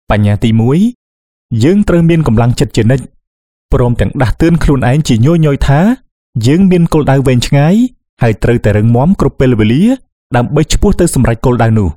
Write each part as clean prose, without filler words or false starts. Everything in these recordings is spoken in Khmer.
បញ្ញាទី1យើងត្រូវមានកម្លាំងចិត្តជានិច្ចព្រមទាំងដាស់តឿនខ្លួនឯងជាញយថាយើងមានគោលដៅវែងឆ្ងាយហើយត្រូវតែរឹងមាំគ្រប់ពេលវេលាដើម្បីឆ្ពោះទៅសម្រេចគោលដៅនោះ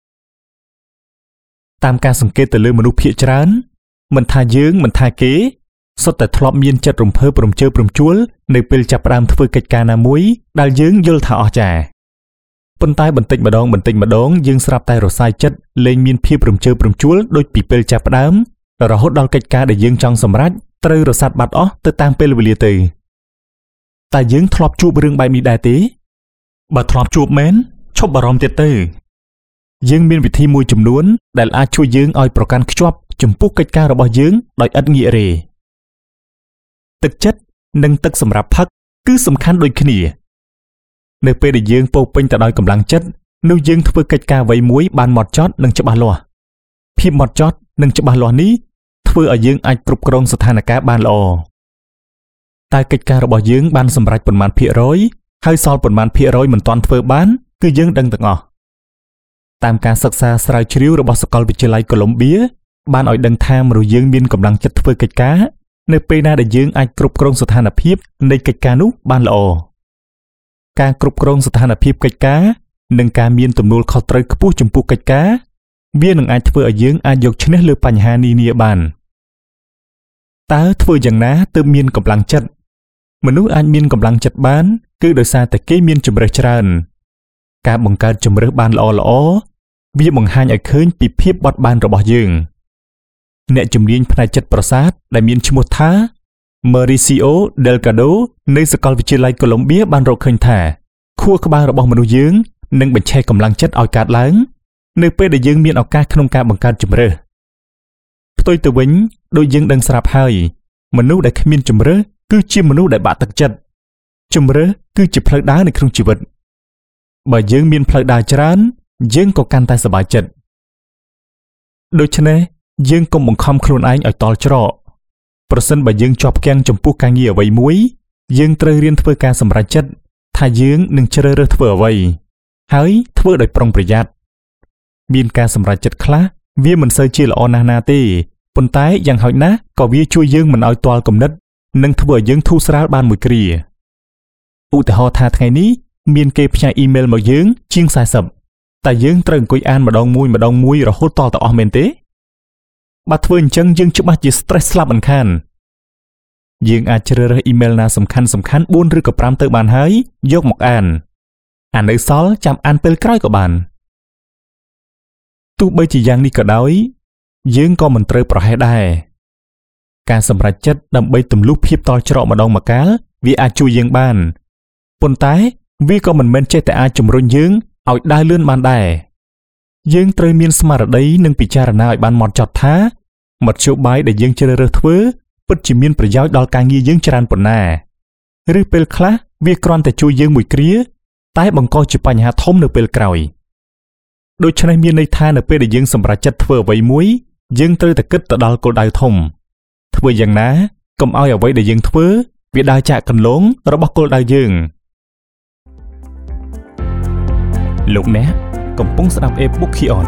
តាមការសង្កេតទៅលើមនុស្សភាគច្រើនមិនថាយើងមិនថាគេសុទ្ធតែធ្លាប់មានចិត្តរំភើបរំជើបរំជួលនៅពេលចាប់ផ្ដើមធ្វើកិច្ចការណាមួយដែលយើងយល់ថាអស្ចារ្យប៉ុន្តែបន្តិចម្ដងយើងស្រាប់តែរសាយចិត្តលែងមានភាពរំជើបរំជួលដូចពីពេលចាប់ផ្ដើមរហូតដល់កិច្ចការដែលយើងចង់សម្រេចត្រូវរសាត់បាត់អស់ទៅតាមពេលវេលាទៅតែយើងធ្លាប់ជួបរឿងបែបនេះដែរទេបើធ្លាប់ជួបមែនឈប់បារម្ភទៀតទៅយើងមានវិធីមួយចំនួនដែលអាចជួយយើងឲ្យប្រកាន់ខ្ជាប់ចំពោះកិច្ចការរបស់យើងដោយឥតងាករេទឹកចិត្តនិងទឹកសម្រាប់ផឹកគឺសំខាន់ដូចគ្នានៅពេលដែលយើងពោពេញទៅដោយកម្លាំងចិត្តនោះយើងធ្វើកិច្ចការអ្វីមួយបានហ្មត់ចត់និងច្បាស់លាស់ភាពហ្មត់ចត់និងច្បាស់លាស់នេះធ្វើឲ្យយើងអាចគ្រប់គ្រងស្ថានភាពបានល្អតែកិច្ចការរបស់យើងបានសម្រេចប៉ុន្មានភាគរយហើយសល់ប៉ុន្មានភាគរយមិនទាន់ធ្វើបានគឺយើងដឹងទាំងអស់តាមការសិក្សាស្រាវជ្រាវរបស់សាកលវិទ្យាល័យកូឡុំបៀបានឲ្យដឹងថាមនុស្សយើងមានកម្លាំងចិត្តធ្វើកិច្ចការនៅពេលណាដែលយើងអាចគ្រប់គ្រងស្ថានភាពនៃកិច្ចការនោះបានល្អការគ្រប់គ្រងស្ថានភាពកិច្ចការនិងការមានទំនួលខុសត្រូវខ្ពស់ចំពោះកិច្ចការវានឹងអាចធ្វើឲ្យយើងអាចយកឈ្នះលើបញ្ហានានាបានតើធ្វើយ៉ាងណាទើបមានកម្លាំងចិត្តមនុស្សអាចមានកម្លាំងចិត្តបានគឺដោយសារតែគេមានជម្រើសច្រើនការបង្កើតជម្រើសបានល្អវាបង្ហាញឲ្យឃើញពីភាពបត់បែនរបស់យើងអ្នកជំនាញផ្នែកចិត្តប្រសាទដែលមានឈ្មោះថា Mauricio Delgado នៃសាកលវិទ្យាល័យកូឡុំបៀបានរកឃើញថាខួរក្បាលរបស់មនុស្សយើងនឹងបញ្ឆេះកម្លាំងចិត្តឲ្យកើតឡើងនៅពេលដែលយើងមានឱកាសក្នុងការបង្កើតជម្រើសផ្ទុយទៅវិញដូចយើងដឹងស្រាប់ហើយមនុស្សដែលគ្មានជម្រើសគឺជាមនុស្សដែលបាក់ទឹកចិត្តជម្រើសគឺជាផ្លូវដើរនៅក្នុងជីវិតបើយើងមានផ្លូវដើរច្រើនយើងក៏កាន់តែសប្បាយចិត្តដូច្នេះយើងកុំបង្ខំខ្លួនឯងឲ្យតល់ច្រកប្រសិនបើយើងជាប់គាំងចំពោះការងារអ្វីមួយយើងត្រូវរៀនធ្វើការសម្រេចចិត្តថាយើងនឹងជ្រើសរើសធ្វើអ្វីហើយធ្វើដោយប្រុងប្រយ័ត្នមានការសម្រេចចិត្តខ្លះវាមិនសូវជាល្អណាស់ណាទេប៉ុន្តែយ៉ាងហោចណាស់ក៏វាជួយយើងមិនឲ្យទាល់គំនិតនិងធ្វើឲ្យយើងធូរស្រាលបានមួយគ្រាឧទាហរណ៍ថាថ្ងៃនេះមានគេផ្ញើអ៊ីមែលមកយើងជាង40តែយើងត្រូវអង្គុយអានម្ដងមួយរហូតតទៅអស់មែនទេបើធ្វើអញ្ចឹងយើងច្បាស់ជា stress ស្លាប់មិនខានយើងអាចជ្រើសរើសអ៊ីមែលណាសំខាន់4ឬក៏5ទៅបានហើយយកមកអាននៅសល់ចាំអានពេលក្រោយក៏បានទោះបីជាយ៉ាងនេះក៏ដោយយើងក៏មិនត្រូវប្រហែសដែរការសម្រេចចិត្តដើម្បីទម្លុះភាពតល់ច្រកម្ដងម្កាលវាអាចជួយយើងបានប៉ុន្តែវាក៏មិនមែនចេះតែអាចជំរុញយើងឲ្យដើរលឿនបានដែរយើងត្រូវមានស្មារតីនិងពិចារណាឲ្យបានហ្មត់ចត់ថាមធ្យោបាយដែលយើងជ្រើសរើសធ្វើពិតជាមានប្រយោជន៍ដល់ការងារយើងច្រើនប៉ុណ្ណាឬពេលខ្លះវាគ្រាន់តែជួយយើងមួយគ្រាតែបង្កជាបញ្ហាធំនៅពេលក្រោយដូច្នេះមានន័យថានៅពេលដែលយើងសម្រេចចិត្តធ្វើអ្វីមួយយើងត្រូវតែគិតទៅដល់គោលដៅធំធ្វើយ៉ាងណាកុំឲ្យអ្វីដែលយើងធ្វើវាដើរចាកគន្លងរបស់គោលដៅយើងលោកអ្នកកំពុងស្ដាប់ e-book Kion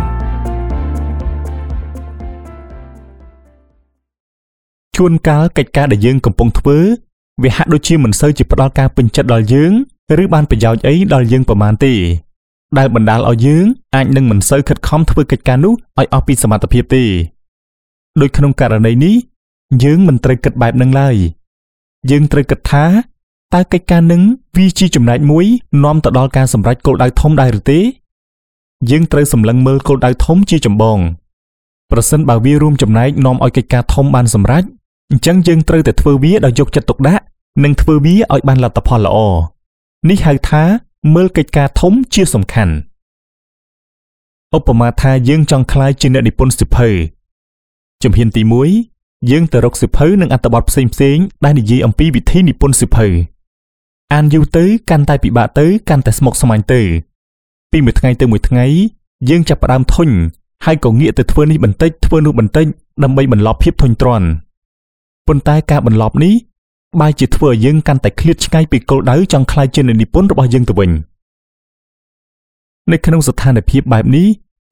ជួនកាលកិច្ចការដែលយើងកំពុងធ្វើវាហាក់ដូចជាមិនសូវជាផ្ដល់ការពេញចិត្តដល់យើងឬបានប្រយោជន៍អីដល់យើងប្រមាណទេដែលបណ្ដាលឲ្យយើងអាចនឹងមិនសូវខិតខំធ្វើកិច្ចការនោះឲ្យអស់ពីសមត្ថភាពទេដូចក្នុងករណីនេះយើងមិនត្រូវគិតបែបហ្នឹងឡើយយើងត្រូវគិតថាតើកិច្ចការនឹងវាជាចំណែកមួយនាំទៅដល់ការសម្រេចគោលដៅធំដែរឬទេយើងត្រូវសម្លឹងមើលគោលដៅធំជាចម្បងប្រសិនបើវារួមចំណែកនាំឲ្យកិច្ចការធំបានសម្រេចអញ្ចឹងយើងត្រូវតែធ្វើវាដោយយកចិត្តទុកដាក់និងធ្វើវាឲ្យបានលទ្ធផលល្អនេះហៅថាមើលកិច្ចការធំជាសំខាន់ឧបមាថាយើងចង់ក្លាយជាអ្នកនិពន្ធសៀវភៅជំហានទី1យើងទៅរកសៀវភៅនិងអត្ថបទផ្សេងដែលនិយាយអំពីវិធីនិពន្ធសៀវភៅអានយូរទៅកាន់តែពិបាកទៅកាន់តែស្មុគស្មាញទៅពីមួយថ្ងៃទៅមួយថ្ងៃយើងចាប់ផ្ដើមធុញហើយក៏ងាកទៅធ្វើនេះបន្តិចធ្វើនោះបន្តិចដើម្បីបន្លប់ភាពធុញទ្រាន់ប៉ុន្តែការបន្លប់នេះបែរជាធ្វើឲ្យយើងកាន់តែឃ្លាតឆ្ងាយពីគោលដៅចង់ក្លាយជាអ្នកនិពន្ធរបស់យើងទៅវិញនៅក្នុងស្ថានភាពបែបនេះ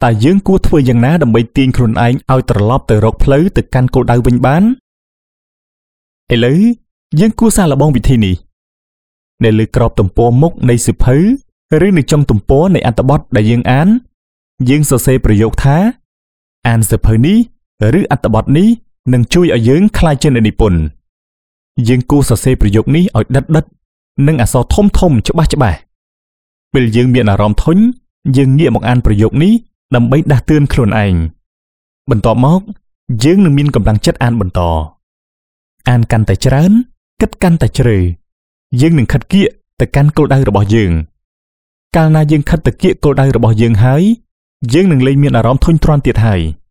តែយើងគួរធ្វើយ៉ាងណាដើម្បីទាញខ្លួនឯងឲ្យត្រឡប់ទៅរកផ្លូវទៅកាន់គោលដៅវិញបានឥឡូវយើងគួរសាកល្បងវិធីនេះនៅលើក្របទំព័រមុខនៃសៀវភៅឬនៅចុងទំព័រនៃអត្ថបទដែលយើងអានយើងសរសេរប្រយោគថាអានសៀវភៅនេះឬអត្ថបទនេះនឹងជួយឲ្យយើងក្លាយជាអ្នកនិពន្ធយើងគួរសរសេរប្រយោគនេះឲ្យដិតនិងអក្សរធំច្បាស់ពេលយើងមានអារម្មណ៍ធុញយើងងាកមកអានប្រយោគនេះដើម្បីដាស់តឿនខ្លួនឯងបន្ទាប់មកយើងនឹងមានកម្លាំងចិត្តអានបន្តអានកាន់តែច្រើនគិតកាន់តែជ្រៅយើងនឹងខិតគៀកទៅកាន់គោលដៅរបស់យើងកាលណាយើងខិតទៅគៀកគោលដៅរបស់យើងហើយយើងនឹងលែងមានអារម្មណ៍ធុញទ្រាន់ទៀតហើយ